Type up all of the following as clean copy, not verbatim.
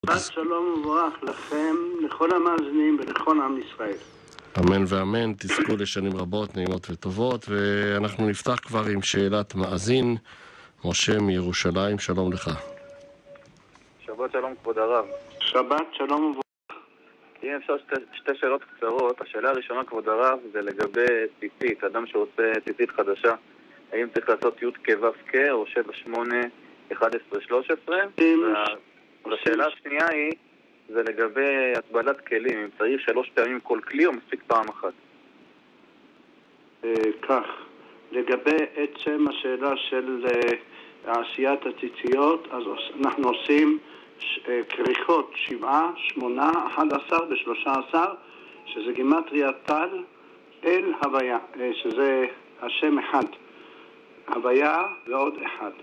שלום וברך לכם, לכל המאזינים ולכל עם ישראל. אמן ואמן, תזכו לשנים רבות, נעימות וטובות, ואנחנו נפתח כבר עם שאלת מאזין. משה מירושלים, שלום לך. שבת שלום כבוד הרב. שבת שלום וברך. אם אפשר שתי שאלות קצרות. השאלה הראשונה כבוד הרב זה לגבי ציצית, אדם שעושה ציצית חדשה, האם צריך לעשות י' כו' או 7, 8, 11, 13? והשאלה השנייה היא זה לגבי הטבלת כלים, אם צריך 3 פעמים כל כלי או מספיק פעם אחת? כך, לגבי עצם השאלה של עשיית הציציות, אז אנחנו עושים כריכות 7, 8, 11 ו13, שזה גימטריה טל אל הוויה, שזה השם אחד, הוויה ועוד אחד.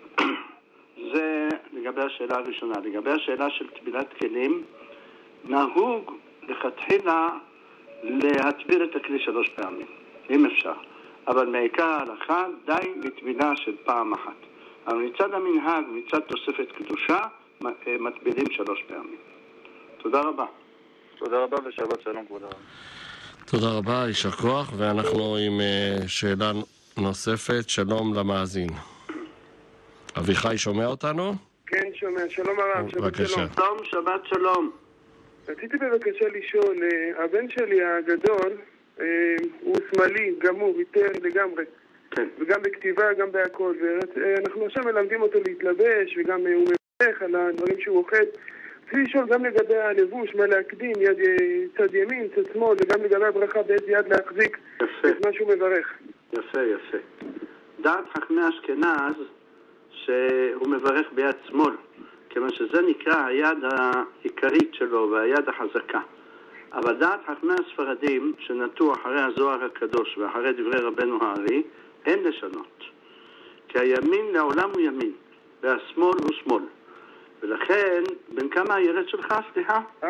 זה לגבי השאלה הראשונה. לגבי השאלה של טבילת כלים, נהוג לכתחילה להטביל את הכלי 3 פעמים, אם אפשר. אבל מעיקר ההלכה די לטבילה של פעם אחת. אבל מצד המנהג, מצד תוספת קדושה, מטבילים 3 פעמים. תודה רבה. תודה רבה ושבת שלום כבוד הרב. תודה רבה, יישר כוח, ואנחנו עם שאלה נוספת. שלום למאזין. אביחי שומע אותנו? כן, שומע. שלום הרב, שבת שלום. שלום, שבת שלום. רציתי בבקשה לשאול, הבן שלי הגדול הוא שמאלי, גמור, איתר לגמרי. כן. וגם בכתיבה, גם בהכל. ואנחנו עכשיו מלמדים אותו להתלבש, וגם הוא מברך על הדברים שהוא אוכל. רציתי לשאול גם לגבי הלבוש, מה להקדים, צד ימין, צד שמאל, וגם לגבי הברכה באיזה יד להחזיק את מה שהוא מברך. יפה, יפה. דעת חכמי אשכנז שהוא מברך ביד שמאל, כיוון שזה נקרא היד העיקרית שלו והיד החזקה. אבל דעת חכמי הספרדים שנטו אחרי הזוהר הקדוש ואחרי דברי רבנו הארי, אין לשנות. כי הימין לעולם הוא ימין והשמאל הוא שמאל. ולכן, בין כמה הילד שלך, סליחה? 4.5.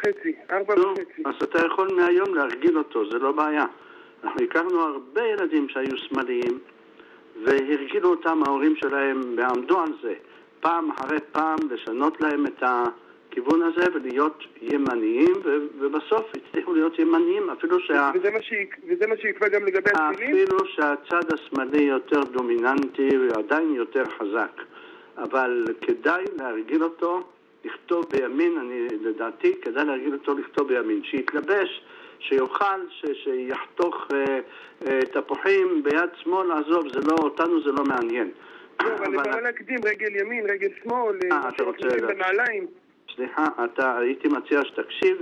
אז אתה יכול מהיום להרגיל אותו, זה לא בעיה. אנחנו הכרנו הרבה ילדים שהיו שמאליים, והרגילו אותם ההורים שלהם ועמדו על זה פעם אחרי פעם לשנות להם את הכיוון הזה ולהיות ימניים, ובסוף הצליחו להיות ימניים אפילו וזה מה שיקבע גם לגבי התפילין? אפילו שהצד השמאלי יותר דומיננטי ועדיין יותר חזק. אבל כדאי להרגיל אותו לכתוב בימין, לדעתי כדאי להרגיל אותו לכתוב בימין, שיתלבש, שיוכל, שיחתוך תפוחים ביד שמאל, עזוב, אותנו זה לא מעניין. אבל אני בא להקדים רגל ימין, רגל שמאל, אתה רוצה בנעליים. סליחה, הייתי מציע שתקשיב,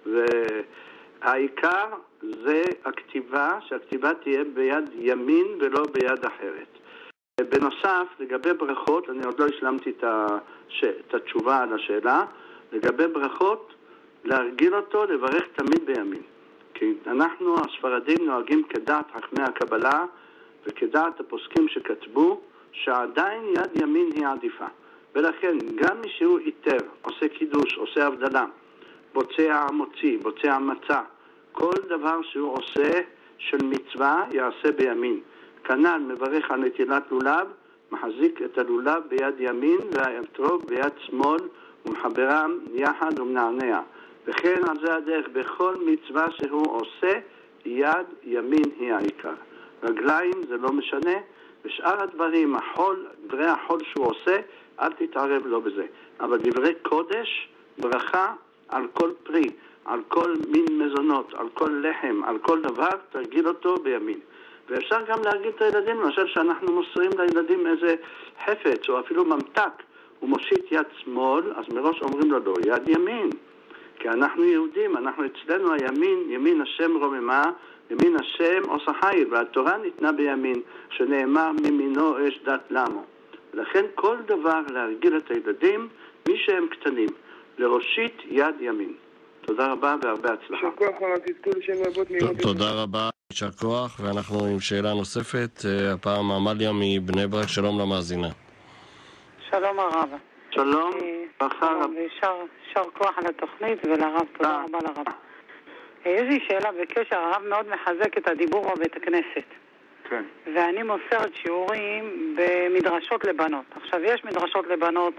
והעיקר זה הכתיבה, שהכתיבה תהיה ביד ימין ולא ביד אחרת. בנוסף, לגבי ברכות, אני עוד לא השלמתי את התשובה על השאלה, לגבי ברכות, להרגיל אותו לברך תמיד בימין. כי אנחנו הספרדים נוהגים כדעת חכמי הקבלה וכדעת הפוסקים שכתבו שעדיין יד ימין היא עדיפה. ולכן גם מי שהוא איתר, עושה קידוש, עושה הבדלה, בוצע מוציא, בוצע מצה, כל דבר שהוא עושה של מצווה יעשה בימין. כנ"ל מברך על נטילת לולב, מחזיק את הלולב ביד ימין והאתרוג ביד שמאל ומחברם יחד ומנענע. וכן על זה הדרך, בכל מצווה שהוא עושה, יד ימין היא העיקר. רגליים זה לא משנה, ושאר הדברים, דברי החול שהוא עושה, אל תתערב לו בזה. אבל דברי קודש, ברכה על כל פרי, על כל מין מזונות, על כל לחם, על כל דבר, תרגיל אותו בימין. ואפשר גם להרגיל את הילדים, למשל שאנחנו מוסרים לילדים איזה חפץ או אפילו ממתק, הוא מושיט יד שמאל, אז מראש אומרים לו לא, יד ימין. כי אנחנו יהודים, אנחנו אצלנו הימין, ימין השם רוממה, ימין השם עושה חיל, והתורה ניתנה בימין, שנאמר ממינו אש דת למו. לכן כל דבר להרגיל את הילדים, מי שהם קטנים, להושיט יד ימין. תודה רבה והרבה הצלחה. יישר כוח הרב, תזכו לשם רבות נעימות. תודה רבה, יישר כוח, ואנחנו עם שאלה נוספת, הפעם עמליה מבני ברק. שלום למאזינה. שלום הרב. שלום, יישר כוח על התוכנית ולרב, תודה רבה לרב. יש לי שאלה בקשר, הרב מאוד מחזק את הדיבור בבית הכנסת. כן. ואני מוסרת שיעורים במדרשות לבנות. עכשיו יש מדרשות לבנות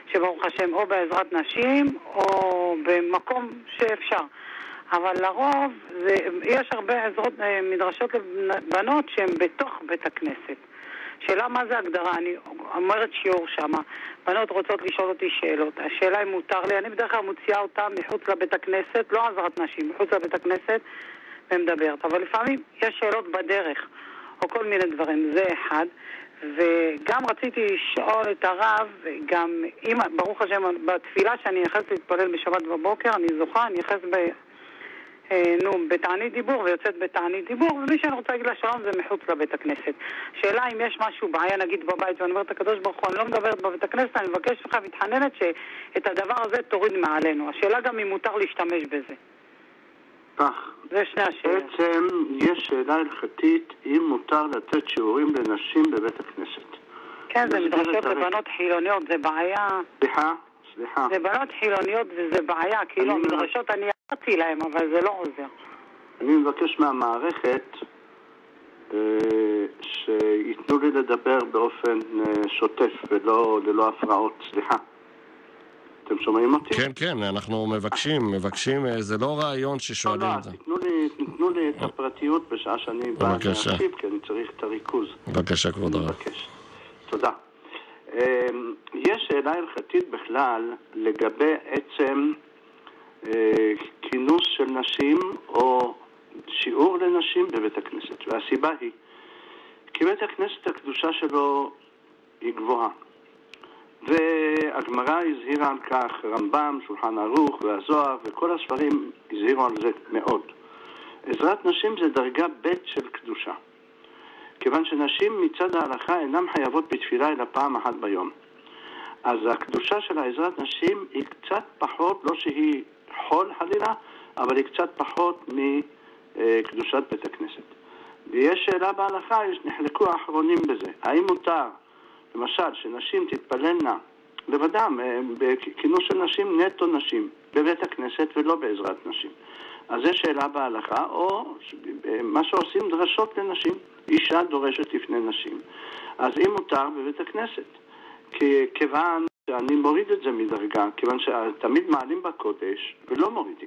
שברוך השם או בעזרת נשים או במקום שאפשר. אבל לרוב יש הרבה עזרות מדרשות לבנות שהן בתוך בית הכנסת. שאלה מה זה הגדרה, אני אומרת שיעור שמה, בנות רוצות לשאול אותי שאלות, השאלה אם מותר לי, אני בדרך כלל מוציאה אותה מחוץ לבית הכנסת, לא עזרת נשים, מחוץ לבית הכנסת ומדברת, אבל לפעמים יש שאלות בדרך או כל מיני דברים, זה אחד. וגם רציתי לשאול את הרב, גם אם ברוך השם בתפילה שאני נכנסת להתפלל בשבת בבוקר, אני זוכה, אני נכנסת בתענית דיבור ויוצאת בתענית דיבור, ומי שאני רוצה להגיד לה שלום זה מחוץ לבית הכנסת. שאלה אם יש משהו בעיה נגיד בבית, ואני אומרת הקדוש ברוך הוא, אני לא מדברת בבית הכנסת, אני מבקש לך מתחננת שאת הדבר הזה תוריד מעלינו. השאלה גם אם מותר להשתמש בזה. זה שני השאלות. בעצם יש שאלה הלכתית אם מותר לתת שיעורים לנשים בבית הכנסת. כן, זה מדרשות לבנות חילוניות, זה בעיה. סליחה. זה בנות חילוניות וזה בעיה, כאילו מדרשות אני יחדתי להם, אבל זה לא עוזר. אני מבקש מהמערכת שיתנו לי לדבר באופן שוטף ולא הפרעות. סליחה. אתם שומעים אותי? כן, אנחנו מבקשים, זה לא רעיון ששואלים את זה. תתנו לי את הפרטיות בשעה שאני בא להשיב, כי אני צריך את הריכוז. בבקשה, כבוד הרב. תודה. יש שאלה הלכתית בכלל לגבי עצם כינוס של נשים או שיעור לנשים בבית הכנסת, והסיבה היא כי בית הכנסת הקדושה שלו היא גבוהה, והגמרא הזהירה על כך, רמב"ם, שולחן ערוך והזוהר וכל הספרים הזהירו על זה מאוד. עזרת נשים זה דרגה ב' של קדושה, כיוון שנשים מצד ההלכה אינן חייבות בתפילה אלא פעם אחת ביום. אז הקדושה של העזרת נשים היא קצת פחות, לא שהיא חול חלילה, אבל היא קצת פחות מקדושת בית הכנסת. ויש שאלה בהלכה, נחלקו האחרונים בזה. האם מותר, למשל, שנשים תתפללנה לבדם, בכינוס של נשים, נטו נשים, בבית הכנסת ולא בעזרת נשים? אז זו שאלה בהלכה, או מה שעושים דרשות לנשים. אישה דורשת לפני נשים. אז אם מותר בבית הכנסת, כיוון שאני מוריד את זה מדרגה, כיוון שתמיד מעלים בקודש ולא מורידים.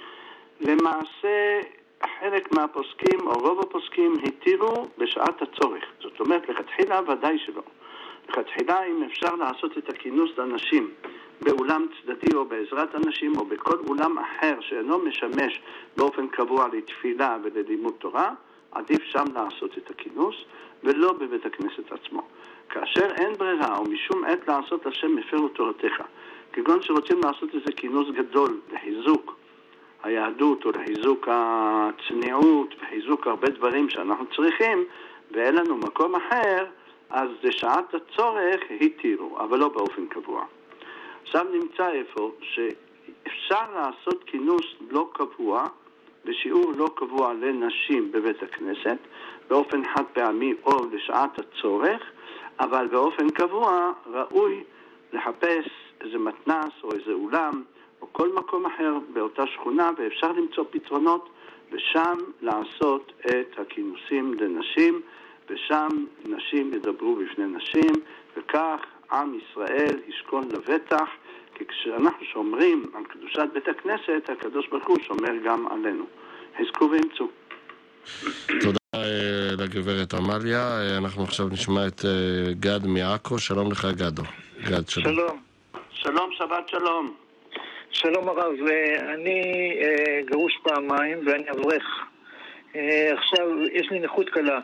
למעשה, חלק מהפוסקים או רוב הפוסקים התירו בשעת הצורך. זאת אומרת, לכתחילה ודאי שלא. לכתחילה אם אפשר לעשות את הכינוס לנשים באולם צדדי או בעזרת אנשים או בכל אולם אחר שאינו משמש באופן קבוע לתפילה וללימוד תורה, עדיף שם לעשות את הכינוס ולא בבית הכנסת עצמו. כאשר אין ברירה או משום עת לעשות השם מפרו תורתך, כגון שרוצים לעשות איזה כינוס גדול לחיזוק היהדות או לחיזוק הצניעות וחיזוק הרבה דברים שאנחנו צריכים ואין לנו מקום אחר, אז לשעת הצורך התירו, אבל לא באופן קבוע. עכשיו נמצא איפה שאפשר לעשות כינוס לא קבוע בשיעור לא קבוע לנשים בבית הכנסת באופן חד פעמי או לשעת הצורך, אבל באופן קבוע ראוי לחפש איזה מתנס או איזה אולם או כל מקום אחר באותה שכונה, ואפשר למצוא פתרונות ושם לעשות את הכינוסים לנשים, ושם נשים ידברו בפני נשים, וכך עם ישראל ישכון לבטח, כי כשאנחנו שומרים על קדושת בית הכנסת, הקדוש ברוך הוא שומר גם עלינו. חזקו ואמצו. תודה לגברת עמליה. אנחנו עכשיו נשמע את גד מעכו. שלום לך גדו. גד, שלום. שלום, שבת שלום. שלום הרב, אני גרוש פעמיים ואני אברך. עכשיו יש לי נכות קלה.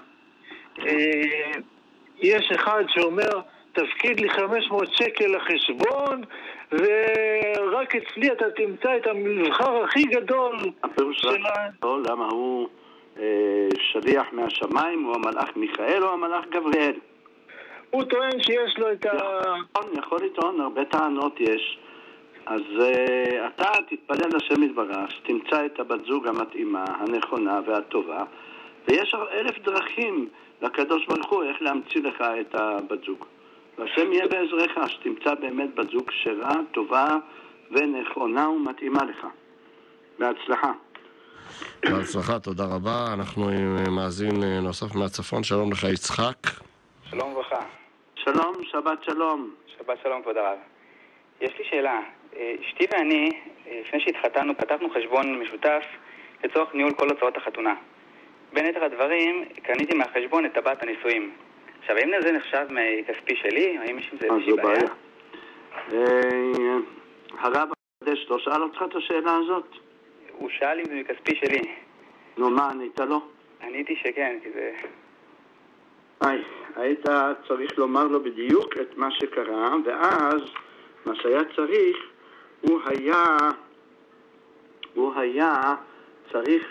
יש אחד שאומר תפקיד לי 500 שקל לחשבון ורק אצלי אתה תמצא את המבחר הכי גדול שלה. למה הוא שליח מהשמיים, הוא המלאך מיכאל או המלאך גבריאל? הוא טוען שיש לו את יכול לטעון, הרבה טענות יש. אז אתה תתפלל לשם יתברך, תמצא את הבת זוג המתאימה, הנכונה והטובה, ויש 1000 דרכים לקדוש ברוך הוא איך להמציא לך את הבת זוג. והשם יהיה בעזרך, שתמצא באמת בת זוג כשרה, טובה ונכונה ומתאימה לך. בהצלחה. בהצלחה, תודה רבה. אנחנו עם מאזין נוסף מהצפון. שלום לך יצחק. שלום וברכה. שלום, שבת שלום. שבת שלום כבוד הרב. יש לי שאלה. אשתי ואני, לפני שהתחתנו, פתחנו חשבון משותף לצורך ניהול כל הוצאות החתונה. בין יתר הדברים, קניתי מהחשבון את טבעת הנישואים. עכשיו, האם זה נחשב מכספי שלי? האם יש עם זה איזושהי בעיה? הרב הקדש לא שאל אותך את השאלה הזאת? הוא שאל אם זה מכספי שלי. נו, מה ענית לו? עניתי שכן, כי זה... היית צריך לומר לו בדיוק את מה שקרה, ואז מה שהיה צריך, הוא היה צריך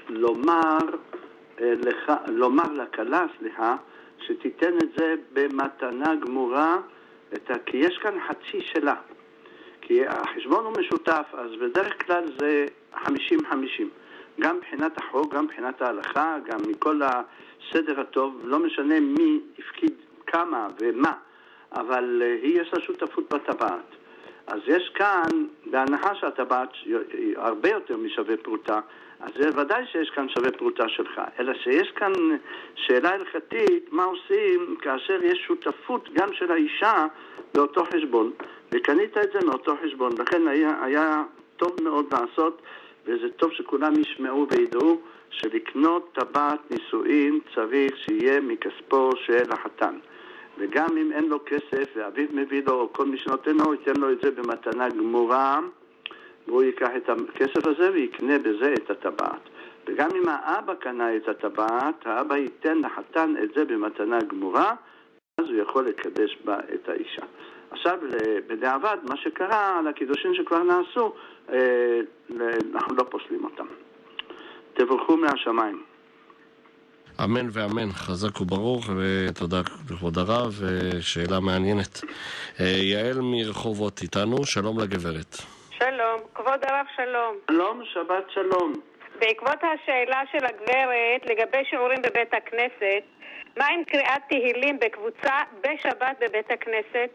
לומר לכלה, שתיתן את זה במתנה גמורה, כי יש כאן חצי שלה. כי החשבון הוא משותף, אז בדרך כלל זה 50-50. גם מבחינת החוק, גם מבחינת ההלכה, גם מכל הסדר הטוב, לא משנה מי הפקיד כמה ומה, אבל היא יש לה שותפות בטבעת. אז יש כאן, בהנחה שהטבעת הרבה יותר משווה פרוטה, אז זה ודאי שיש כאן שווה פרוטה שלך, אלא שיש כאן שאלה הלכתית, מה עושים כאשר יש שותפות גם של האישה באותו חשבון, וקנית את זה מאותו חשבון, לכן היה טוב מאוד לעשות, וזה טוב שכולם ישמעו וידעו, שלקנות טבעת נישואין צריך שיהיה מכספו של החתן. וגם אם אין לו כסף, ואביו מביא לו, או כל מי שנותן לו, ייתן לו את זה במתנה גמורה, והוא ייקח את הכסף הזה ויקנה בזה את הטבעת. וגם אם האבא קנה את הטבעת, האבא ייתן לחתן את זה במתנה גמורה, אז הוא יכול לקדש בה את האישה. עכשיו, בדיעבד, מה שקרה על הקידושים שכבר נעשו, אנחנו לא פוסלים אותם. תבורכו מהשמיים. אמן ואמן, חזק וברוך, ותודה לכבוד הרב, שאלה מעניינת. יעל מרחובות איתנו, שלום לגברת. שלום, כבוד הרב שלום. שלום, שבת שלום. בעקבות השאלה של הגברת לגבי שיעורים בבית הכנסת, מה עם קריאת תהילים בקבוצה בשבת בבית הכנסת?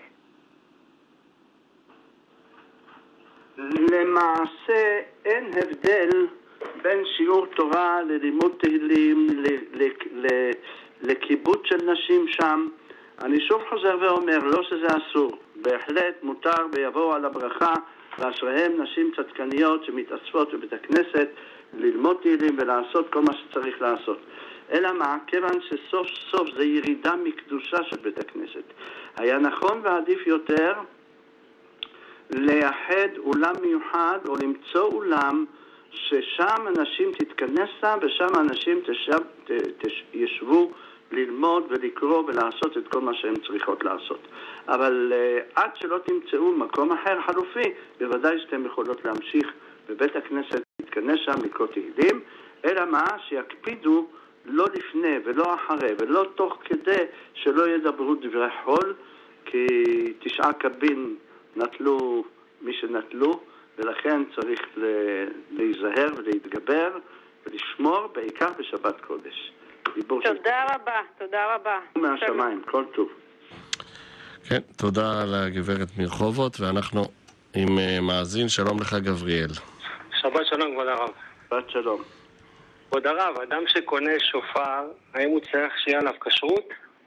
למעשה אין הבדל בין שיעור תורה ללימוד תהילים, לקיבוץ של נשים שם. אני שוב חוזר ואומר, לא שזה אסור, בהחלט מותר ויבואו על הברכה, ואשריהם נשים צדקניות שמתאספות בבית הכנסת ללמוד תהילים ולעשות כל מה שצריך לעשות. אלא מה? כיוון שסוף סוף זה ירידה מקדושה של בית הכנסת. היה נכון ועדיף יותר לייחד אולם מיוחד או למצוא אולם ששם אנשים תתכנסה ושם אנשים ישבו ללמוד ולקרוא ולעשות את כל מה שהם צריכות לעשות. אבל עד שלא תמצאו מקום אחר חלופי, בוודאי שאתם יכולות להמשיך בבית הכנסת, להתכנס שם, לקרוא תהילים, אלא מה? שיקפידו לא לפני ולא אחרי ולא תוך כדי שלא ידברו דברי חול, כי 9 קבין נטלו מי שנטלו, ולכן צריך להיזהר ולהתגבר ולשמור בעיקר בשבת קודש. תודה רבה, תודה רבה. מהשמיים, כל טוב. כן, תודה לגברת מרחובות, ואנחנו עם מאזין. שלום לך גבריאל. שבת שלום כבוד הרב. שבת שלום. כבוד הרב, אדם שקונה שופר, האם הוא צריך שיהיה עליו כשרות?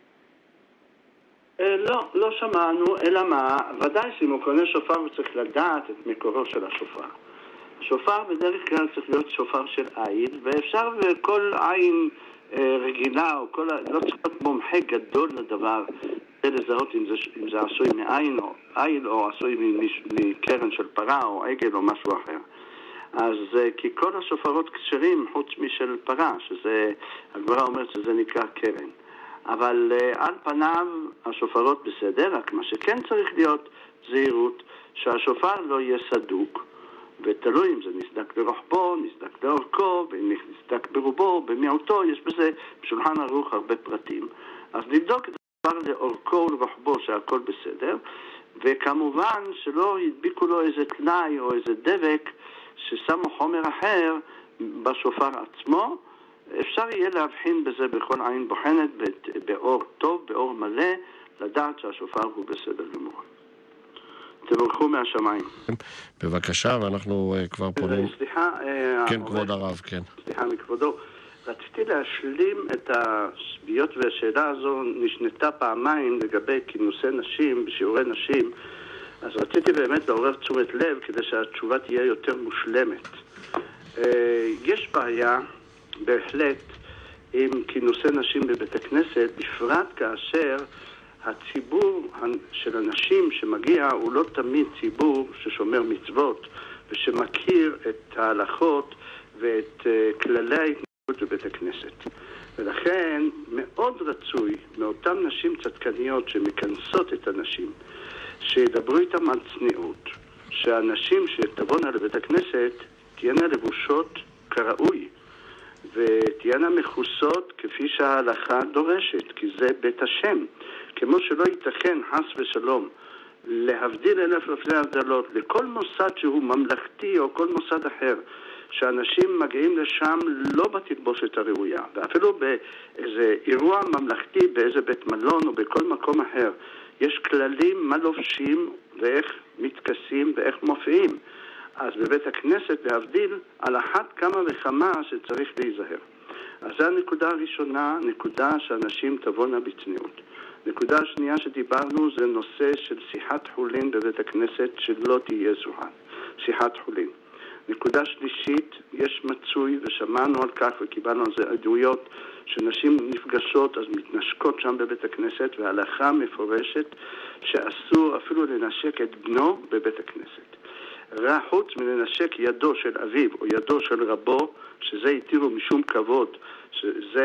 לא שמענו, אלא מה? ודאי שאם הוא קונה שופר הוא צריך לדעת את מקורו של השופר. שופר בדרך כלל צריך להיות שופר של עין, ואפשר כל עין רגילה, או לא צריך להיות מומחה גדול לדבר, לזהות אם זה עשוי מעין או עשוי מקרן של פרה או עגל או משהו אחר. אז כי כל השופרות כשרים חוץ משל פרה, שזה, הגמרא אומרת שזה נקרא קרן. אבל על פניו השופרות בסדר, רק מה שכן צריך להיות זהירות שהשופר לא יהיה סדוק, ותלוי אם זה נסדק ברוחבו, נסדק לאורכו, ואם נסדק ברובו, במיעוטו, יש בזה בשולחן ערוך הרבה פרטים. אז נבדוק את השופר לאורכו ולרוחבו שהכל בסדר, וכמובן שלא ידביקו לו איזה תנאי או איזה דבק ששמו חומר אחר בשופר עצמו. אפשר יהיה להבחין בזה בכל עין בוחנת, באור טוב, באור מלא, לדעת שהשופר הוא בסדר גמור. תבורכו מהשמיים. בבקשה, ואנחנו כבר פונים. סליחה. כן, כבוד הרב, כן. סליחה מכבודו. רציתי להשלים את הסביות, והשאלה הזו נשנתה פעמיים לגבי כינוסי נשים, בשיעורי נשים, אז רציתי באמת לעורר תשומת לב כדי שהתשובה תהיה יותר מושלמת. יש בעיה בהחלט עם כינוסי נשים בבית הכנסת, בפרט כאשר הציבור של הנשים שמגיע הוא לא תמיד ציבור ששומר מצוות ושמכיר את ההלכות ואת כללי ההתנהגות בבית הכנסת. ולכן מאוד רצוי מאותן נשים צדקניות שמכנסות את הנשים, שידברו איתם על צניעות, שהנשים שתבואנה לבית הכנסת תהיינה לבושות כראוי ותהיינה מכוסות כפי שההלכה דורשת, כי זה בית השם. כמו שלא ייתכן חס ושלום להבדיל אלף אלפי הבדלות לכל מוסד שהוא ממלכתי או כל מוסד אחר, שאנשים מגיעים לשם לא בתלבושת הראויה, ואפילו באיזה אירוע ממלכתי באיזה בית מלון או בכל מקום אחר יש כללים מה לובשים ואיך מתכסים ואיך מופיעים. אז בבית הכנסת להבדיל על אחת כמה וכמה שצריך להיזהר. אז זו הנקודה הראשונה, נקודה שאנשים תבואנה בצניעות. נקודה השנייה שדיברנו זה נושא של שיחת חולין בבית הכנסת שלא תהיה שיחת חולין. נקודה שלישית, יש מצוי ושמענו על כך וקיבלנו על זה עדויות שנשים נפגשות אז מתנשקות שם בבית הכנסת, וההלכה מפורשת שאסור אפילו לנשק את בנו בבית הכנסת. חוץ מלנשק ידו של אביו או ידו של רבו, שזה התירו משום כבוד, שזה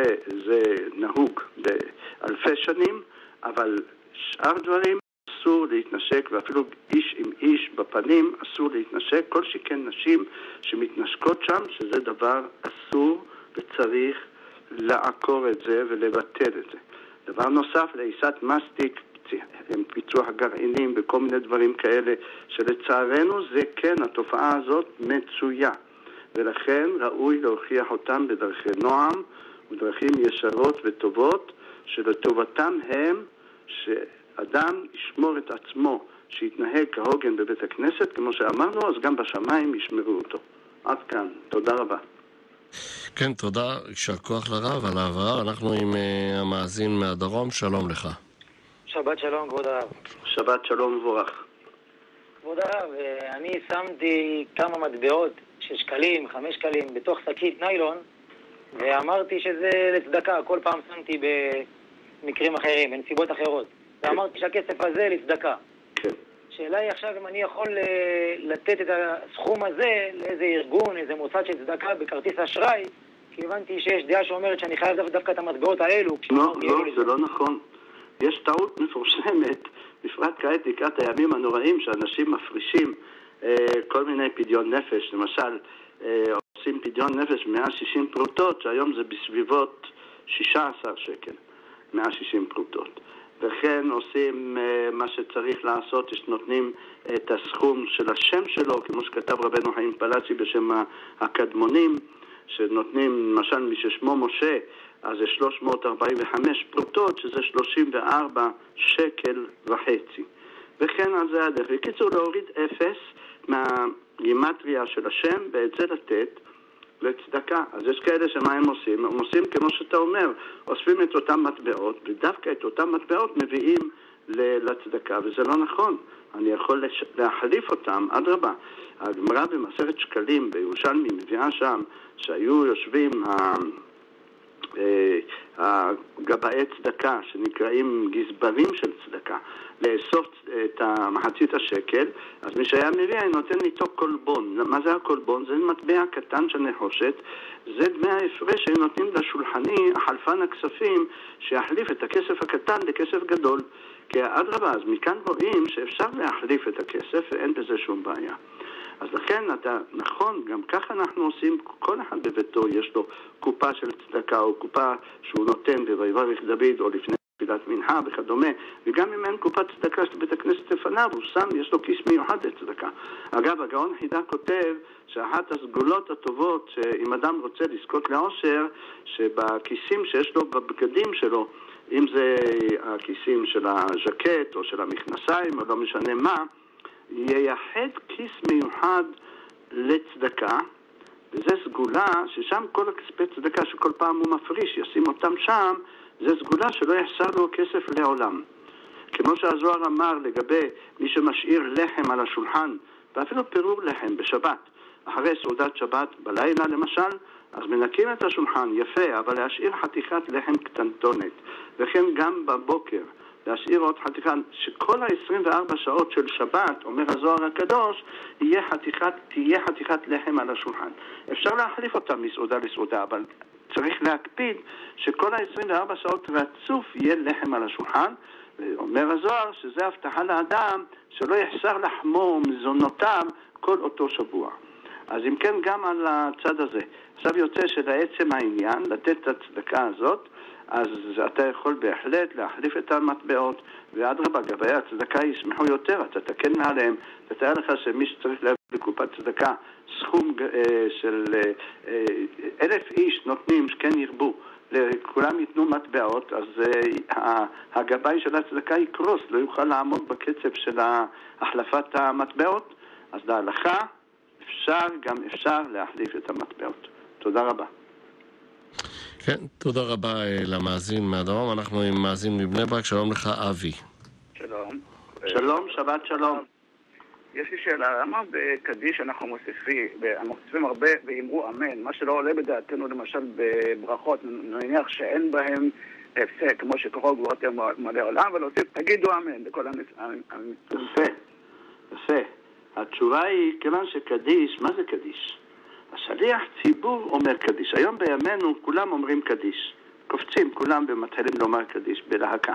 נהוג באלפי שנים, אבל שאר דברים אסור להתנשק, ואפילו איש עם איש בפנים אסור להתנשק, כל שכן נשים שמתנשקות שם, שזה דבר אסור וצריך לעקור את זה ולבטל את זה. דבר נוסף, לעיסת מסטיק, פיצוח גרעינים וכל מיני דברים כאלה, שלצערנו זה כן, התופעה הזאת מצויה, ולכן ראוי להוכיח אותם בדרכי נועם ודרכים ישרות וטובות, שלטובתם הם שאדם ישמור את עצמו, שיתנהג כהוגן בבית הכנסת, כמו שאמרנו, אז גם בשמיים ישמרו אותו. עד כאן, תודה רבה. כן, תודה, יישר כוח לרב על העברה. אנחנו עם המאזין מהדרום, שלום לך. שבת שלום, כבוד הרב. שבת שלום ובורך. כבוד הרב, אני שמתי כמה מטבעות של שקלים, 5 שקלים, בתוך שקית ניילון, ואמרתי שזה לצדקה. כל פעם שמתי במקרים אחרים, בנסיבות אחרות. ואמרתי שהכסף הזה לצדקה. כן. שאלה היא עכשיו אם אני יכול לתת את הסכום הזה לאיזה ארגון, איזה מוסד של צדקה בכרטיס אשראי, כי הבנתי שיש דעה שאומרת שאני חייב דווקא את המטבעות האלו. לא, זה לא נכון. יש טעות מפורשמת, בפרט כעת לקראת הימים הנוראים, שאנשים מפרישים כל מיני פדיון נפש. למשל, עושים פדיון נפש 160 פרוטות, שהיום זה בסביבות 16 שקל, 160 פרוטות. וכן עושים מה שצריך לעשות, נותנים את הסכום של השם שלו, כמו שכתב רבנו חיים פלצי בשם הקדמונים, שנותנים, למשל, מי ששמו משה, אז זה 345 פרוטות, שזה 34 שקל וחצי. וכן על זה הדרך. בקיצור, להוריד 0 מהגימטריה של השם, ואת זה לתת לצדקה. אז יש כאלה שמה הם עושים? הם עושים כמו שאתה אומר, אוספים את אותם מטבעות, ודווקא את אותם מטבעות מביאים לצדקה, וזה לא נכון. אני יכול להחליף אותם, אדרבה. הגמרא במסכת שקלים בירושלמי מביאה שם שהיו יושבים גבאי צדקה שנקראים גזברים של צדקה לאסוף את מחצית השקל, אז מי שהיה מביא נותן איתו קולבון. מה זה הקולבון? זה מטבע קטן של נחושת, זה דמי ההפרש שהם נותנים לשולחני החלפן הכספים שיחליף את הכסף הקטן לכסף גדול. כי אדרבה, אז מכאן רואים שאפשר להחליף את הכסף ואין בזה שום בעיה. אז לכן אתה, נכון, גם ככה אנחנו עושים, כל אחד בביתו יש לו קופה של צדקה או קופה שהוא נותן בויברך דוד או לפני תפילת מנחה וכדומה, וגם אם אין קופת צדקה של בית הכנסת לפניו, הוא שם, יש לו כיס מיוחד לצדקה. אגב, הגאון חידה כותב שאחת הסגולות הטובות שאם אדם רוצה לזכות לעושר, שבכיסים שיש לו בבגדים שלו, אם זה הכיסים של הז'קט או של המכנסיים או לא משנה מה, ייחד כיס מיוחד לצדקה, וזה סגולה ששם כל הכספי צדקה שכל פעם הוא מפריש, ישים אותם שם, זה סגולה שלא יחסר לו כסף לעולם. כמו שהזוהר אמר לגבי מי שמשאיר לחם על השולחן, ואפילו פירור לחם בשבת, אחרי סעודת שבת בלילה למשל, אז מנקים את השולחן יפה, אבל להשאיר חתיכת לחם קטנטונת, וכן גם בבוקר להשאיר עוד חתיכה, שכל ה-24 שעות של שבת, אומר הזוהר הקדוש, תהיה חתיכת לחם על השולחן. אפשר להחליף אותה מסעודה לסעודה, אבל צריך להקפיד שכל ה-24 שעות רצוף יהיה לחם על השולחן. אומר הזוהר שזה הבטחה לאדם שלא יחסר לחמו ומזונותיו כל אותו שבוע. אז אם כן, גם על הצד הזה. עכשיו יוצא שלעצם העניין, לתת את הצדקה הזאת, אז אתה יכול בהחלט להחליף את המטבעות, ואדרבה, גבי הצדקה ישמחו יותר, אתה תקן מעליהם, תתאר לך שמי שצריך להביא בקופת צדקה סכום של 1,000 איש נותנים שכן ירבו, לכולם ייתנו מטבעות, אז הגבי של הצדקה יקרוס, לא יוכל לעמוד בקצב של החלפת המטבעות. אז להלכה אפשר להחליף את המטבעות. תודה רבה. כן, תודה רבה למאזין מהדרום. אנחנו עם מאזין מבני ברק. שלום לך, אבי. שלום. שלום, שבת שלום. יש לי שאלה, למה בקדיש אנחנו מוסיפים הרבה ואמרו אמן, מה שלא עולה בדעתנו למשל בברכות, נניח שאין בהם הפסק, כמו שכוחו גבורתו מלא עולם, ולהוסיף תגידו אמן לכל יפה. התשובה היא, כיוון שקדיש, מה זה קדיש? השליח ציבור אומר קדיש. היום בימינו כולם אומרים קדיש. קופצים כולם ומתחילים לומר קדיש בלהקה.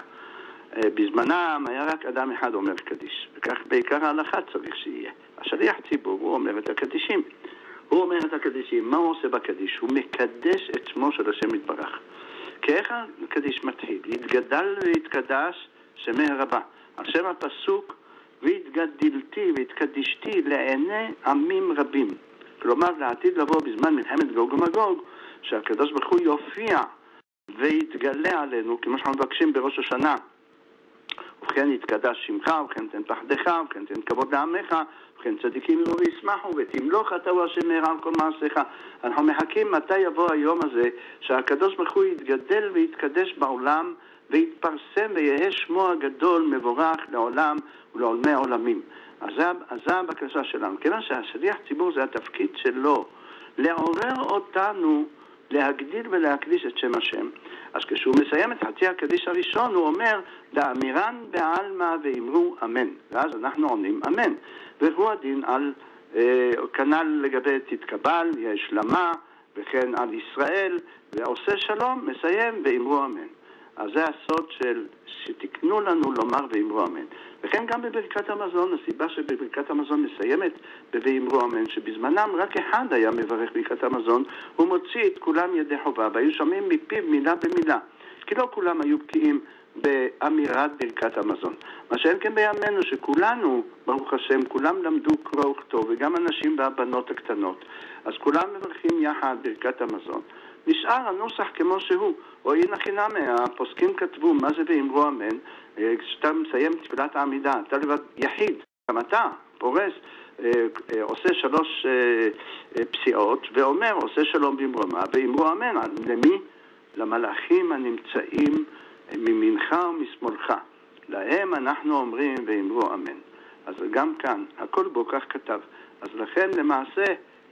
בזמנם היה רק אדם אחד אומר קדיש. וכך בעיקר ההלכה צריך שיהיה. השליח ציבור הוא אומר את הקדישים. הוא אומר את הקדישים. מה הוא עושה בקדיש? הוא מקדש את שמו של השם יתברך. כי איך הקדיש מתחיל? יתגדל ויתקדש שמי הרבה. על שם הפסוק והתגדלתי והתקדישתי לעיני עמים רבים. כלומר, לעתיד לבוא בזמן מלחמת גוג ומגוג, שהקדוש ברוך הוא יופיע ויתגלה עלינו, כמו שאנחנו מבקשים בראש השנה. ובכן יתקדש שמך, ובכן תן פחדך, ובכן תן כבוד לעמך, ובכן צדיקים יראו וישמחו, ותמלוך אתה הוא השם מהרה על כל מעשיך. אנחנו מחכים מתי יבוא היום הזה, שהקדוש ברוך הוא יתגדל ויתקדש בעולם, ויתפרסם ויהיה שמו הגדול מבורך לעולם ולעולמי העולמים. אז זה הבקשה שלנו. כיוון שהשליח ציבור זה התפקיד שלו, לעורר אותנו להגדיל ולהקדיש את שם השם. אז כשהוא מסיים את חצי הקדיש הראשון, הוא אומר, דאמירן בעלמא ואמרו אמן. ואז אנחנו עונים אמן. והוא הדין על כנ"ל לגבי תתקבל, יש למה, וכן על ישראל, ועושה שלום, מסיים ואמרו אמן. אז זה הסוד של שתקנו לנו לומר ואמרו אמן. וכן גם בברכת המזון, הסיבה שבברכת המזון מסיימת ב"ואמרו אמן", שבזמנם רק אחד היה מברך ברכת המזון, הוא מוציא את כולם ידי חובה, והיו שומעים מפיו מילה במילה, כי לא כולם היו בקיאים באמירת ברכת המזון. מה שאין כן בימינו שכולנו, ברוך השם, כולם למדו קרוא וכתוב, וגם אנשים והבנות הקטנות, אז כולם מברכים יחד ברכת המזון. נשאר הנוסח כמו שהוא, או הנה חינמי, הפוסקים כתבו מה זה ואמרו אמן. כשאתה מסיים תפילת העמידה, אתה לבד יחיד, גם אתה פורס, עושה 3 פסיעות ואומר עושה שלום במרומה ואמרו אמן. למי? למלאכים הנמצאים ממינך ומשמאלך, להם אנחנו אומרים ואמרו אמן. אז גם כאן הכל בו כך כתב. אז לכן למעשה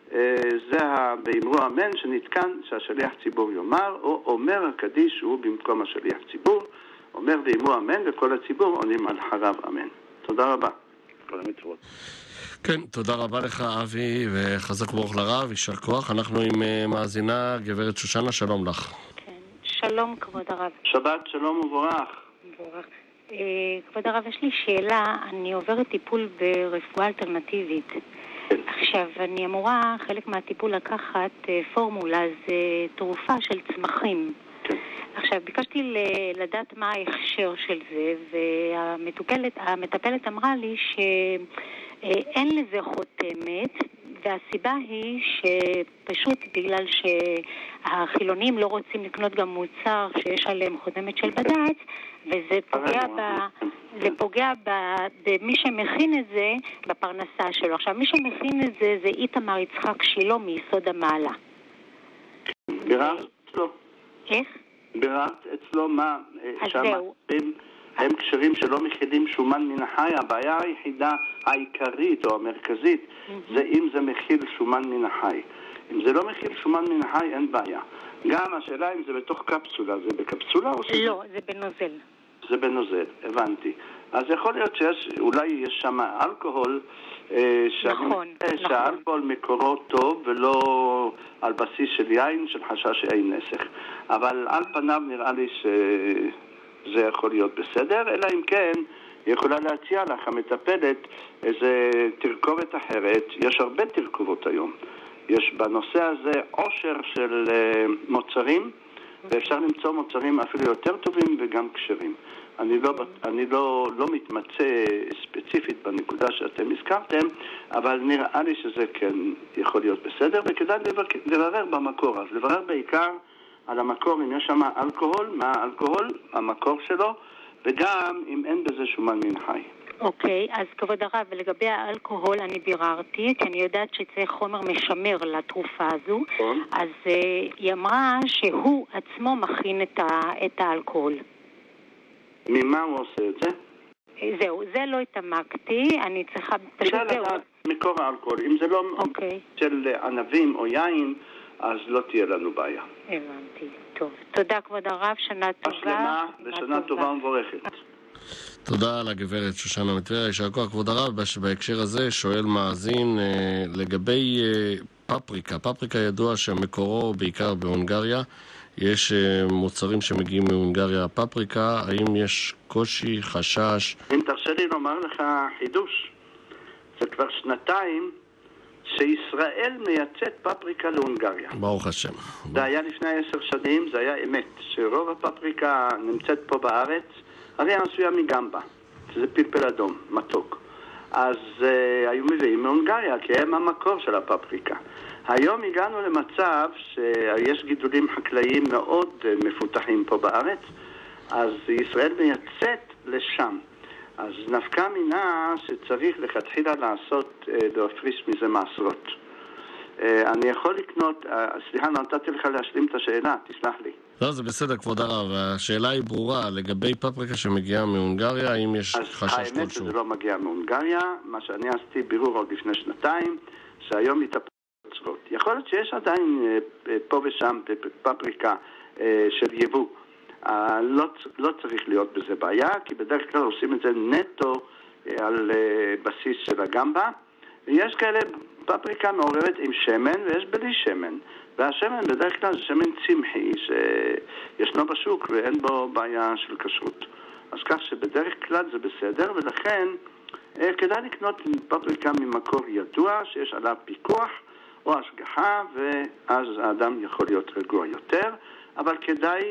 זה באמרו אמן שנתקן שהשליח ציבור יאמר, או אומר הקדיש שהוא במקום השליח ציבור, אומר ואמרו אמן, וכל הציבור עונים על חרב אמן. תודה רבה. כל המצוות. כן, תודה רבה לך אבי, וחזק ברוך לרב, יישר כוח. אנחנו עם מאזינה גברת שושנה, שלום לך. כן, שלום כבוד הרב. שבת שלום ובורך. מבורך. כבוד הרב, יש לי שאלה, אני עוברת טיפול ברפואה אלטרנטיבית. עכשיו, אני אמורה חלק מהטיפול לקחת פורמולה, זה תרופה של צמחים. עכשיו, ביקשתי לדעת מה ההכשר של זה, והמטפלת אמרה לי שאין לזה חותמת, והסיבה היא שפשוט בגלל שהחילונים לא רוצים לקנות גם מוצר שיש עליהם חותמת של בד"ץ, וזה פוגע במי שמכין את זה בפרנסה שלו. עכשיו, מי שמכין את זה איתמר יצחק שילה מיסוד המעלה. ביררת אצלו? איך? ביררת אצלו מה? אז זהו. הם קשרים שלא מכילים שומן מן החי. הבעיה היחידה העיקרית או המרכזית זה אם זה מכיל שומן מן החי. אם זה לא מכיל שומן מן החי אין בעיה. גם השאלה אם זה בתוך קפסולה, זה בקפסולה או לא, זה בנוזל. זה בנוזל, הבנתי. אז יכול להיות שאולי יש שם אלכוהול, נכון. שהאלכוהול מקורו טוב ולא על בסיס של יין, של חשש שיין נסך. אבל על פניו נראה לי שזה יכול להיות בסדר, אלא אם כן היא יכולה להציע לך המטפלת איזה תרכובת אחרת. יש הרבה תרכובות היום. יש בנושא הזה עושר של מוצרים, ואפשר למצוא מוצרים אפילו יותר טובים וגם כשרים. אני לא מתמצא ספציפית בנקודה שאתם הזכרתם, אבל נראה לי שזה כן יכול להיות בסדר, וכדאי לברר במקור. אז לברר בעיקר על המקור, אם יש שם אלכוהול, מה האלכוהול, המקור שלו, וגם אם אין בזה שומן מן חי. אוקיי, אז כבוד הרב, ולגבי האלכוהול אני ביררתי, כי אני יודעת שצריך חומר משמר לתרופה הזו, אז היא אמרה שהוא עצמו מכין את האלכוהול. ממה הוא עושה את זה? זהו, זה לא התעמקתי, אני צריכה פשוט זהו. מקור האלכוהול, אם זה לא של ענבים או יין, אז לא תהיה לנו בעיה. הבנתי, טוב. תודה כבוד הרב, שנה טובה. ושנה טובה ומבורכת. תודה לגברת שושנה מטבריה, יישר כוח כבוד הרב. בהקשר הזה שואל מאזין לגבי פפריקה. פפריקה ידוע שהמקורו בעיקר בהונגריה. יש מוצרים שמגיעים מהונגריה פפריקה. האם יש קושי, חשש? אם תרשה לי לומר לך חידוש, זה כבר שנתיים שישראל מייצאת פפריקה להונגריה. ברוך השם. זה היה לפני 10 שנים, זה היה אמת, שרוב הפפריקה נמצאת פה בארץ, הרי עשויה מגמבה, שזה פלפל אדום, מתוק. אז היו מביאים מהונגריה, כי הם המקור של הפפריקה. היום הגענו למצב שיש גידולים חקלאיים מאוד מפותחים פה בארץ, אז ישראל מייצאת לשם. אז נפקא מינה שצריך לכתחילה להפריש מזה מעשרות. אני יכול לקנות, סליחה, נתתי לך להשלים את השאלה, תסלח לי. לא, זה בסדר כבוד הרב, השאלה היא ברורה, לגבי פפריקה שמגיעה מהונגריה, האם יש חשש כלשהו? האמת שזה לא מגיע מהונגריה, מה שאני עשיתי בירור עוד לפני שנתיים, שהיום מתהפכות. יכול להיות שיש עדיין פה ושם פפריקה של יבוא. לא צריך להיות בזה בעיה, כי בדרך כלל עושים את זה נטו על בסיס של הגמבה. יש כאלה פפריקה מעוררת עם שמן ויש בלי שמן. והשמן בדרך כלל זה שמן צמחי שישנו בשוק ואין בו בעיה של כשרות. אז כך שבדרך כלל זה בסדר, ולכן כדאי לקנות פפריקה ממקור ידוע שיש עליו פיקוח או השגחה, ואז האדם יכול להיות רגוע יותר, אבל כדאי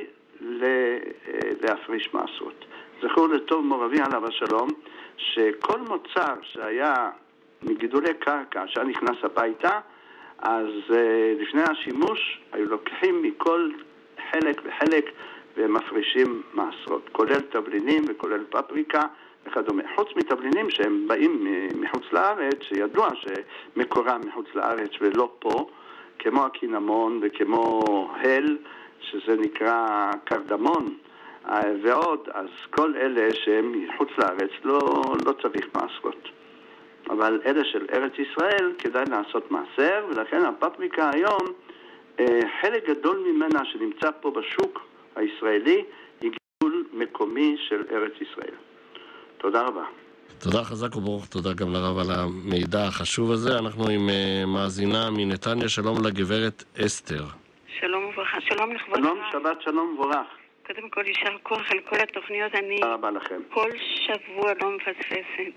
להפריש מעשרות. זכור לטוב מורבי עליו השלום, שכל מוצר שהיה מגידולי קרקע שהיה נכנס הביתה, אז לפני השימוש היו לוקחים מכל חלק וחלק ומפרישים מעשרות, כולל תבלינים וכולל פפריקה וכדומה. חוץ מתבלינים שהם באים מחוץ לארץ, שידוע שמקורם מחוץ לארץ ולא פה, כמו הקינמון וכמו הל, שזה נקרא קרדמון ועוד, אז כל אלה שהם מחוץ לארץ לא צריך מעשרות. אבל אלה של ארץ ישראל כדאי לעשות מעשר, ולכן הפפריקה היום, חלק גדול ממנה שנמצא פה בשוק הישראלי, היא גידול מקומי של ארץ ישראל. תודה רבה. תודה חזק וברוך, תודה גם לרב על המידע החשוב הזה. אנחנו עם מאזינה מנתניה, שלום לגברת אסתר. שלום וברכה, שלום לכבוד הרב. שלום, שבת שלום וברך. קודם כל יישר כוח על כל התוכניות, אני כל שבוע לא מפספסת.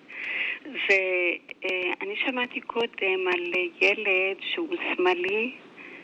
ואני שמעתי קודם על ילד שהוא שמאלי,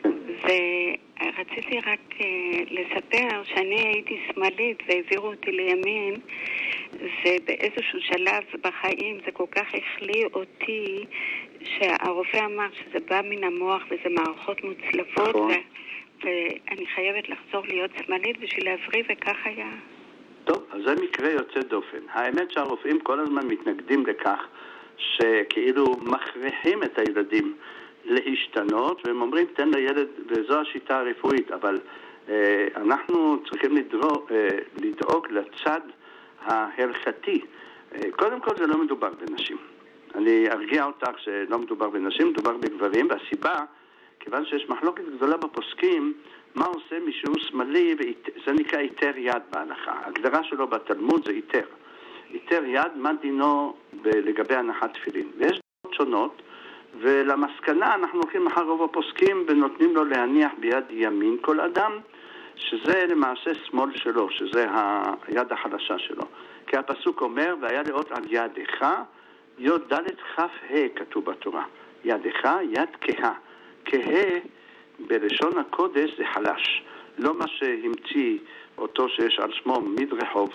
ורציתי רק לספר שאני הייתי שמאלית והעבירו אותי לימין, ובאיזשהו שלב בחיים זה כל כך החליא אותי שהרופא אמר שזה בא מן המוח וזה מערכות מוצלפות, ואני חייבת לחזור להיות שמאלית בשביל להבריא, וכך היה. טוב, אז זה מקרה יוצא דופן. האמת שהרופאים כל הזמן מתנגדים לכך שכאילו מכריחים את הילדים להשתנות, והם אומרים תן לילד, וזו השיטה הרפואית, אבל אנחנו צריכים לדאוג לצד ההלכתי. קודם כל זה לא מדובר בנשים. אני ארגיע אותך שלא מדובר בנשים, מדובר בגברים, והסיבה, כיוון שיש מחלוקת גדולה בפוסקים, מה עושה מישהו שמאלי, זה נקרא היתר יד בהלכה. ההגדרה שלו בתלמוד זה היתר. היתר יד, מה דינו לגבי הנחת תפילין. ויש דעות שונות, ולמסקנה אנחנו הולכים אחר רוב הפוסקים ונותנים לו להניח ביד ימין כל אדם, שזה למעשה שמאל שלו, שזה היד החלשה שלו. כי הפסוק אומר, והיה לאות על ידך, יוד ד' כ' ה' כתוב בתורה. ידך, יד כהה. כהה בלשון הקודש זה חלש. לא מה שהמציא אותו שיש על שמו מדרחוב,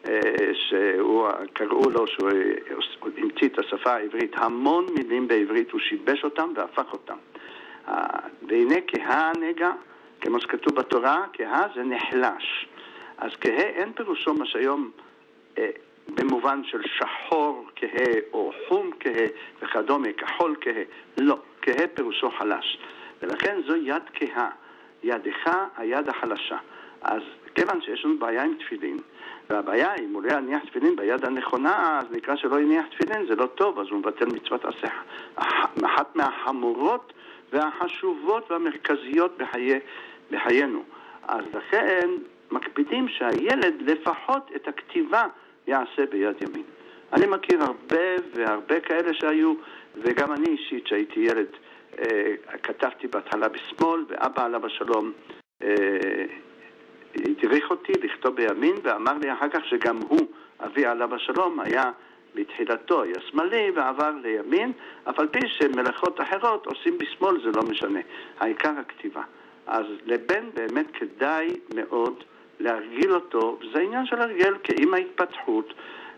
קראו לו שהוא המציא את השפה העברית. המון מילים בעברית הוא שיבש אותם והפך אותם. והנה כהה נגע, כמו שכתוב בתורה, כהה זה נחלש. אז כהה אין פירושו מה שהיום במובן של שחור כהה או חום כהה וכדומה, כחול כהה. לא, כהה פירושו חלש. ולכן זו יד כהה. ידך היד החלשה. אז כיוון שיש לנו בעיה עם תפילין, והבעיה אם הוא לא יניח תפילין ביד הנכונה, אז נקרא שלא יניח תפילין, זה לא טוב, אז הוא מבטל מצוות עשה. אחת מהחמורות והחשובות והמרכזיות בחיינו. אז לכן מקפידים שהילד לפחות את הכתיבה יעשה ביד ימין. אני מכיר הרבה כאלה שהיו, וגם אני אישית שהייתי ילד, כתבתי בהתחלה בשמאל, ואבא עליו השלום הדריך אותי לכתוב בימין, ואמר לי אחר כך שגם הוא, אבי עליו השלום, היה בתחילתו, היה שמאלי ועבר לימין, אף על פי שמלאכות אחרות עושים בשמאל, זה לא משנה. העיקר הכתיבה. אז לבן באמת כדאי מאוד להרגיל אותו, וזה עניין של הרגל, כי עם ההתפתחות,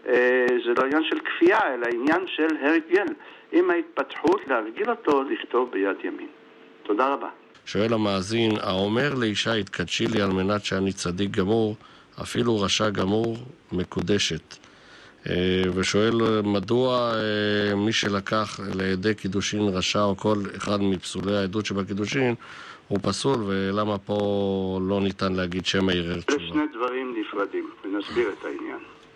זה לא עניין של כפייה, אלא עניין של הרגל. עם ההתפתחות להרגיל אותו לכתוב ביד ימין. תודה רבה. שואל המאזין, האומר לאישה התקדשי לי על מנת שאני צדיק גמור, אפילו רשע גמור, מקודשת. ושואל מדוע מי שלקח לידי קידושין רשע או כל אחד מפסולי העדות שבקידושין הוא פסול, ולמה פה לא ניתן להגיד שמא יראה תשובה? זה שני דברים נפרדים, ונסביר את העניין.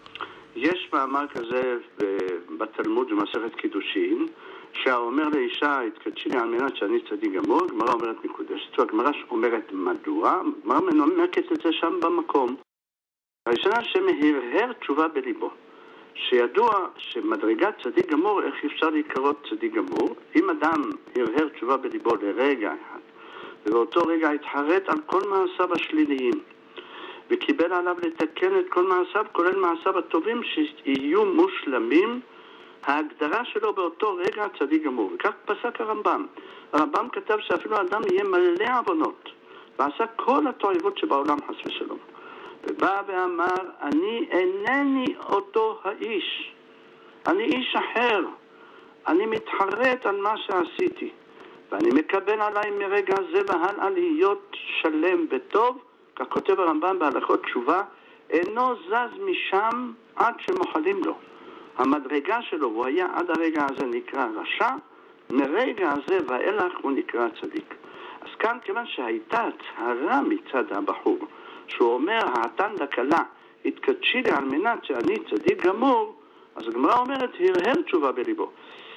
יש מאמר כזה בתלמוד במסכת קידושין, שהאומר לאישה התקדשי לי על מנת שאני צדיק גמור, הגמרא אומרת מקודשת. הגמרא אומרת מדוע, הגמרא מנומקת את זה שם במקום. הראשונה שמהרהר תשובה בליבו, שידוע שמדרגת צדיק גמור, איך אפשר להיקרות צדיק גמור? אם אדם הרהר תשובה בליבו לרגע אחד, ובאותו רגע התחרט על כל מעשיו השליליים, וקיבל עליו לתקן את כל מעשיו, כולל מעשיו הטובים שיהיו מושלמים, ההגדרה שלו באותו רגע צדיק גמור. וכך פסק הרמב"ם. הרמב"ם כתב שאפילו האדם יהיה מלא עוונות, ועשה כל התועבות שבעולם חס ושלום. ובא ואמר, אני אינני אותו האיש. אני איש אחר. אני מתחרט על מה שעשיתי. ואני מקבל עליי מרגע זה והלאה להיות שלם וטוב, כך כותב הרמב"ם בהלכות תשובה, אינו זז משם עד שמוחלים לו. המדרגה שלו, הוא היה עד הרגע הזה נקרא רשע, מרגע הזה ואילך הוא נקרא צדיק. אז כאן כיוון שהייתה הצהרה מצד הבחור, שהוא אומר, העתן לכלה, התקדשי לי על מנת שאני צדיק גמור, אז הגמרא אומרת, הרהר תשובה בליבו.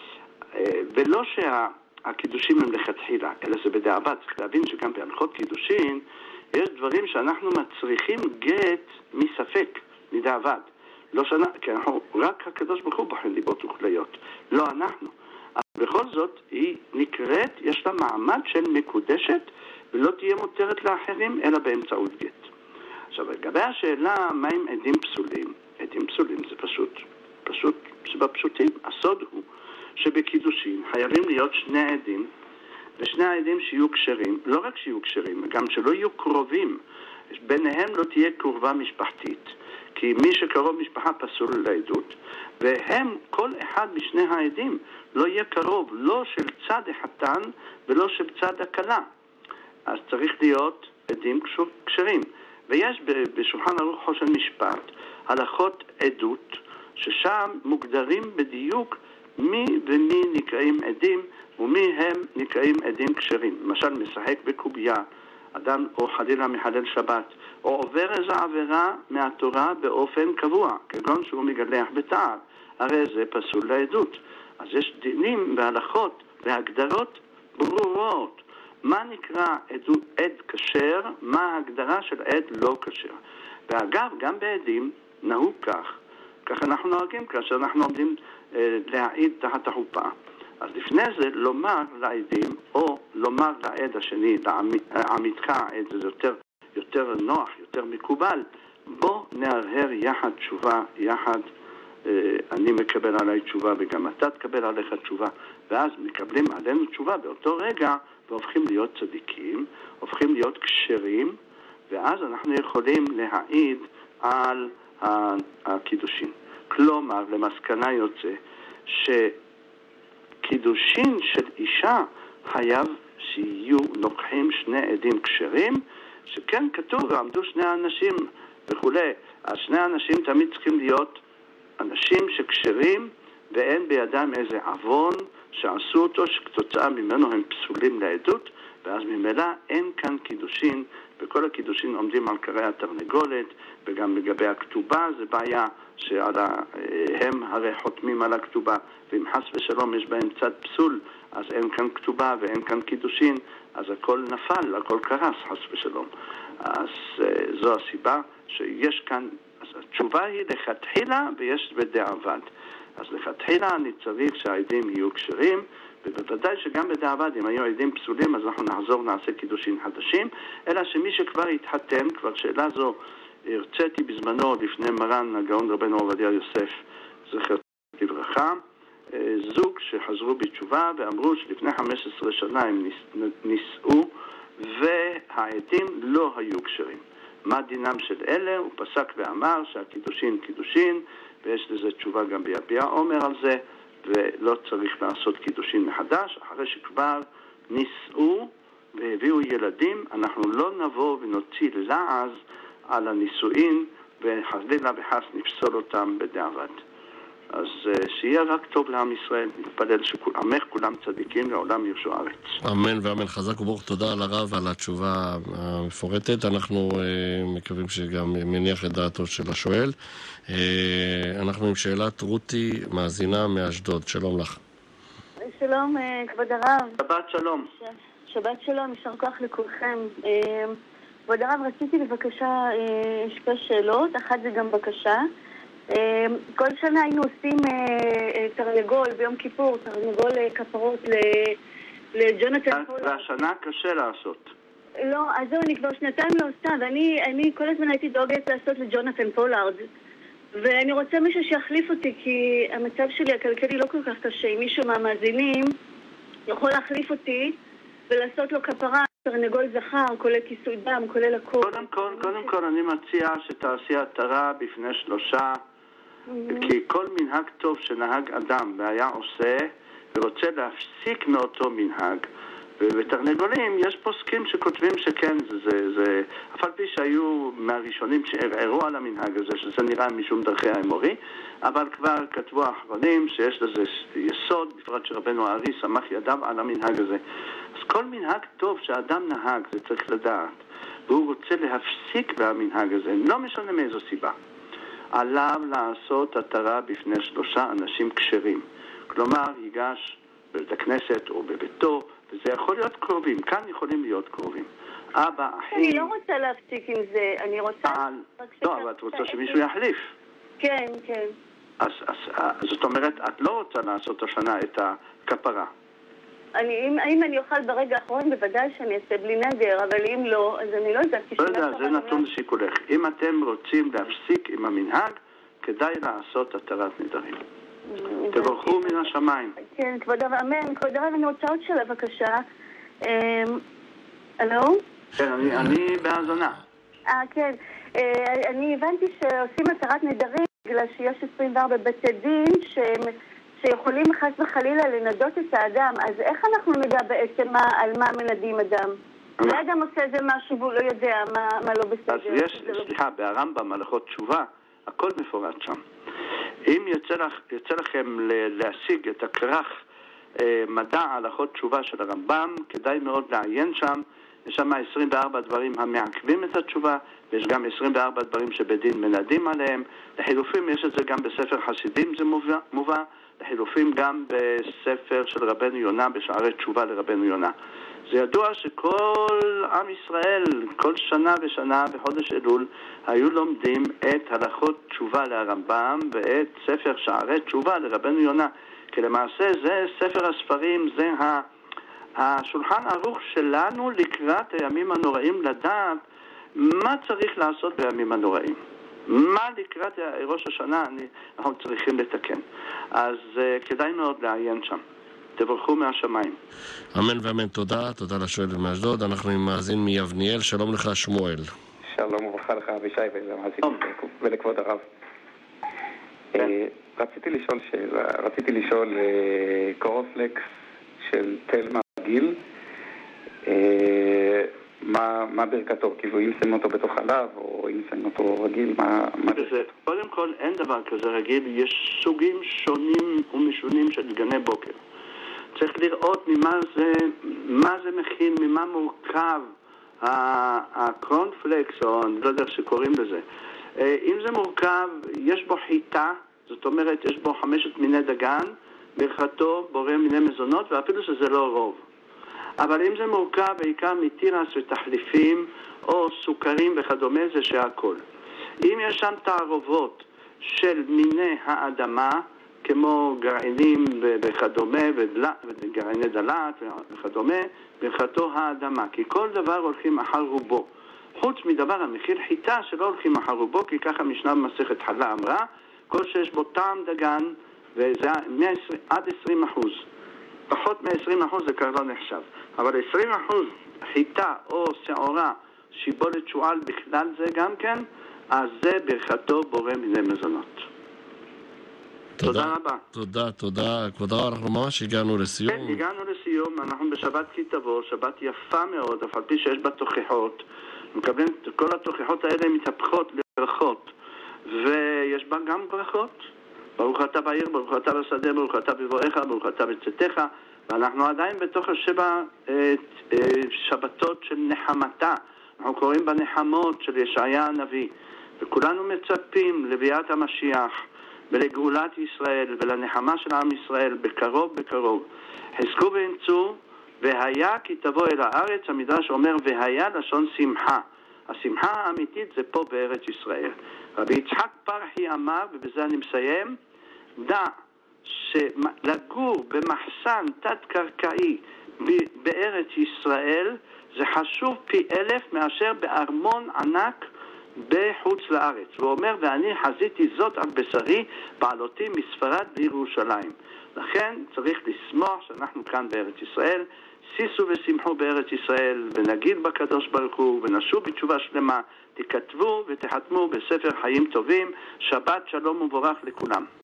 ולא שהקידושים הם לכתחילה, אלא זה בדיעבד. צריך להבין שגם בהלכות קידושין, יש דברים שאנחנו מצריכים גט מספק, מדיעבד. לא שנה, כי אנחנו, רק הקדוש ברוך הוא בוחן ליבות וכליות, לא אנחנו. אבל בכל זאת, היא נקראת, יש לה מעמד של מקודשת, ולא תהיה מותרת לאחרים, אלא באמצעות גט. עכשיו, לגבי השאלה, מה עם עדים פסולים? עדים פסולים זה פשוט שבפשוטים. הסוד הוא שבקידושין חייבים להיות שני עדים, ושני העדים שיהיו קשרים, לא רק שיהיו קשרים, גם שלא יהיו קרובים. ביניהם לא תהיה קרבה משפחתית. כי מי שקרוב משפחה פסול לעדות, והם, כל אחד משני העדים, לא יהיה קרוב, לא של צד החתן ולא של צד הכלה. אז צריך להיות עדים קשרים. ויש בשולחן ערוך חושן משפט, הלכות עדות, ששם מוגדרים בדיוק מי ומי נקראים עדים, ומי הם נקראים עדים קשרים. למשל, משחק בקוביה, אדם או חלילה מחלל שבת, או עובר איזו עבירה מהתורה באופן קבוע, כגון שהוא מגלח בתער, הרי זה פסול לעדות. אז יש דינים והלכות והגדרות ברורות. מה נקרא עד כשר, מה ההגדרה של עד לא כשר. ואגב, גם בעדים נהוג כך אנחנו נוהגים כאשר אנחנו עומדים להעיד תחת החופה. אז לפני זה לומר לעדים, או לומר לעד השני, לעמיתך העד, זה יותר נוח, יותר מקובל, בוא נהרהר יחד תשובה, יחד אני מקבל עליי תשובה וגם אתה תקבל עליך תשובה, ואז מקבלים עלינו תשובה באותו רגע והופכים להיות צדיקים, הופכים להיות כשרים, ואז אנחנו יכולים להעיד על הקידושין. כלומר, למסקנה יוצא שקידושין של אישה חייב שיהיו נוכחים שני עדים כשרים, שכן כתוב ועמדו שני אנשים וכו'. אז שני אנשים תמיד צריכים להיות אנשים שכשרים ואין בידם איזה עוון שעשו אותו שכתוצאה ממנו הם פסולים לעדות, ואז ממילא אין כאן קידושין, וכל הקידושין עומדים על קרי התרנגולת, וגם לגבי הכתובה זה בעיה שהם הרי חותמים על הכתובה, ואם חס ושלום יש בהם צד פסול, אז אין כאן כתובה ואין כאן קידושין, אז הכל נפל, הכל קרס חס ושלום. אז זו הסיבה שיש כאן, אז התשובה היא לכתחילה ויש בדיעבד. אז לכתחילה אני צריך שהעדים יהיו כשרים, ובוודאי שגם בדיעבד, אם היו עדים פסולים, אז אנחנו נחזור נעשה קידושין חדשים, אלא שמי שכבר התחתן, כבר שאלה זו הרציתי בזמנו לפני מרן הגאון רבנו עובדיה יוסף, זכר לברכה, זוג שחזרו בתשובה ואמרו שלפני 15 שנה הם נישאו, והעדים לא היו כשרים. מה דינם של אלה? הוא פסק ואמר שהקידושין קידושין, ויש לזה תשובה גם ביביע עומר על זה, ולא צריך לעשות קידושין מחדש. אחרי שכבר נישאו והביאו ילדים, אנחנו לא נבוא ונוציא לעז על הנישואין, וחלילה וחס נפסול אותם בדיעבד. אז שיהיה רק טוב לעם ישראל, נתפלל שעמך כולם צדיקים לעולם ירשו ארץ. אמן ואמן. חזק וברוך. תודה על הרב על התשובה המפורטת. אנחנו מקווים שגם מניח את דעתו של השואל. אנחנו עם שאלת רותי מאזינה מאשדוד. שלום לך. שלום כבוד הרב. שבת שלום. שבת שלום, יישר כוח לכולכם. כבוד הרב, רציתי בבקשה שתי שאלות, אחת זה גם בקשה. כל שנה היינו עושים תרנגול ביום כיפור, תרנגול כפרות לג'ונתן פולארד. והשנה קשה לעשות. לא, אז זהו, אני כבר שנתיים לא עושה, ואני כל הזמן הייתי דואגת לעשות לג'ונתן פולארד. ואני רוצה מישהו שיחליף אותי, כי המצב שלי הכלכלי לא כל כך קשה. אם מישהו מהמאזינים יכול להחליף אותי ולעשות לו כפרה, תרנגול זכר, כולל כיסוי דם, כולל הכל. קודם כל אני מציע שתעשי התרה בפני שלושה, כי כל מנהג טוב שנהג אדם והיה עושה ורוצה להפסיק מאותו מנהג, ובתרנגולים יש פוסקים שכותבים שכן, זה אף על פי שהיו מהראשונים שערערו על המנהג הזה, שזה נראה משום דרכי האמורי, אבל כבר כתבו האחרונים שיש לזה יסוד, בפרט שרבנו הארי סמך ידיו על המנהג הזה. אז כל מנהג טוב שאדם נהג, זה צריך לדעת, והוא רוצה להפסיק מהמנהג הזה, לא משנה מאיזו סיבה, עליו לעשות התרה בפני שלושה אנשים כשרים. כלומר, ייגש בבית הכנסת או בביתו, וזה יכול להיות קרובים, כאן יכולים להיות קרובים. אבא, אחים... אני לא רוצה להפסיק עם זה, אני רוצה... לא, אבל את רוצה שמישהו יחליף. כן, כן. אז זאת אומרת, את לא רוצה לעשות השנה את הכפרה. אם אני אוכל ברגע האחרון, בוודאי שאני אעשה בלי נדר, אבל אם לא, אז אני לא יודעת. לא יודע, זה נתון לשיקולך. אם אתם רוצים להפסיק עם המנהג, כדאי לעשות התרת נדרים. תברכו מן השמיים. כן, כבוד הרב, אמן. כבוד הרב, אני רוצה עוד שאלה, בבקשה. הלו? כן, אני בהאזנה. כן. אני הבנתי שעושים התרת נדרים בגלל שיש 24 בתי דין שיכולים חס וחלילה לנדות את האדם. אז איך אנחנו נדע בעצם על מה מנדים אדם? אולי אדם עושה איזה משהו והוא לא יודע מה לא בסדר. אז יש, סליחה, ברמב"ם הלכות תשובה, הכל מפורט שם. אם יוצא לכם להשיג את הכרך מדע הלכות תשובה של הרמב"ם, כדאי מאוד לעיין שם. יש שם 24 דברים המעכבים את התשובה, ויש גם 24 דברים שבדין מנדים עליהם. לחילופים יש את זה גם בספר חסידים, זה מובא. לחילופים גם בספר של רבנו יונה, בשערי תשובה לרבנו יונה. זה ידוע שכל עם ישראל, כל שנה ושנה בחודש אלול, היו לומדים את הלכות תשובה להרמב"ם ואת ספר שערי תשובה לרבנו יונה. כי למעשה זה ספר הספרים, זה השולחן ערוך שלנו לקראת הימים הנוראים, לדעת מה צריך לעשות בימים הנוראים. מה לקראת ראש השנה אנחנו צריכים לתקן. אז כדאי מאוד לעיין שם. תברכו מהשמיים. אמן ואמן. תודה. תודה לשואל מאשדוד. אנחנו עם מאזין מיבניאל. שלום לך שמואל. שלום וברכה לך אבישי ולמאזין ולכבוד הרב. רציתי לשאול קורנפלקס של תלמה רגיל, מה ברכתו? כאילו אם שמים אותו בתוך חלב או אם שמים אותו רגיל, מה ברכתו? קודם כל אין דבר כזה רגיל, יש סוגים שונים ומשונים של דגני בוקר. צריך לראות מה זה מכין, ממה מורכב הקורנפלקס, או אני לא יודע שקוראים לזה. אם זה מורכב, יש בו חיטה, זאת אומרת יש בו 5 מיני דגן, ברכתו בורא מיני מזונות, ואפילו שזה לא רוב. אבל אם זה מורכב בעיקר מתירס ותחליפים או סוכרים וכדומה, זה שהכל. אם יש שם תערובות של מיני האדמה, כמו גרעינים וכדומה, וגרעיני דלת וכדומה, ברכתו האדמה. כי כל דבר הולכים אחר רובו. חוץ מדבר המכיל חיטה שלא הולכים אחר רובו, כי ככה משנה במסכת חלה אמרה, כל שיש בו טעם דגן, וזה עד 20%. פחות מ-20% זה כבר לא נחשב. אבל 20% חיטה או שעורה, שיבולת שועל בכלל זה גם כן, אז זה ברכתו בורא מיני מזונות. תודה רבה. תודה. כבוד הרב, אנחנו ממש הגענו לסיום. כן, הגענו לסיום. אנחנו בשבת כי תבוא, שבת יפה מאוד, אף על פי שיש בה תוכחות. מקבלים, כל התוכחות האלה מתהפכות לברכות. ויש בה גם ברכות. ברוך אתה בעיר, ברוך אתה בשדה, ברוך אתה בבואך, ברוך אתה בצאתך. ואנחנו עדיין בתוך 7 שבתות של נחמתה. אנחנו קוראים בנחמות של ישעיה הנביא. וכולנו מצפים לביאת המשיח. ולגאולת ישראל ולנחמה של עם ישראל בקרוב. חזקו ואמצו, והיה כי תבוא אל הארץ. המדרש אומר והיה לשון שמחה. השמחה האמיתית זה פה בארץ ישראל. רבי יצחק פרחי אמר, ובזה אני מסיים, דע שלגור במחסן תת-קרקעי בארץ ישראל זה חשוב פי 1000 מאשר בארמון ענק בחוץ לארץ. הוא אומר, ואני חזיתי זאת על בשרי בעלותי מספרד לירושלים. לכן צריך לשמוח שאנחנו כאן בארץ ישראל. שישו ושמחו בארץ ישראל, ונגיד בקדוש ברוך הוא, ונשו בתשובה שלמה, תכתבו ותחתמו בספר חיים טובים. שבת שלום וברך לכולם.